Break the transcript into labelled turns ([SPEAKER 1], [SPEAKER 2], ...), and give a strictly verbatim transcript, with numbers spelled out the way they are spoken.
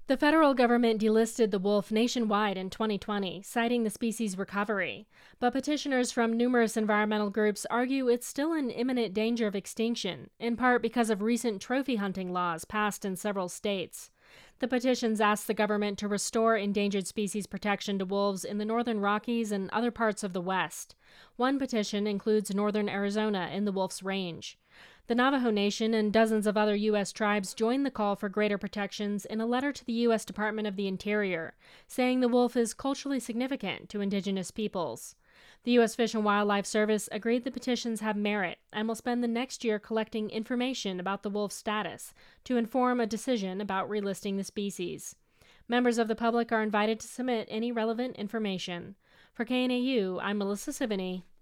[SPEAKER 1] The federal government delisted the wolf nationwide in twenty twenty, citing the species' recovery. But petitioners from numerous environmental groups argue it's still in imminent danger of extinction, in part because of recent trophy hunting laws passed in several states. The petitions ask the government to restore endangered species protection to wolves in the northern Rockies and other parts of the West. One petition includes northern Arizona in the wolf's range. The Navajo Nation and dozens of other U S tribes joined the call for greater protections in a letter to the U S Department of the Interior, saying the wolf is culturally significant to indigenous peoples. The U S Fish and Wildlife Service agreed the petitions have merit and will spend the next year collecting information about the wolf's status to inform a decision about relisting the species. Members of the public are invited to submit any relevant information. For K N A U, I'm Melissa Sivany.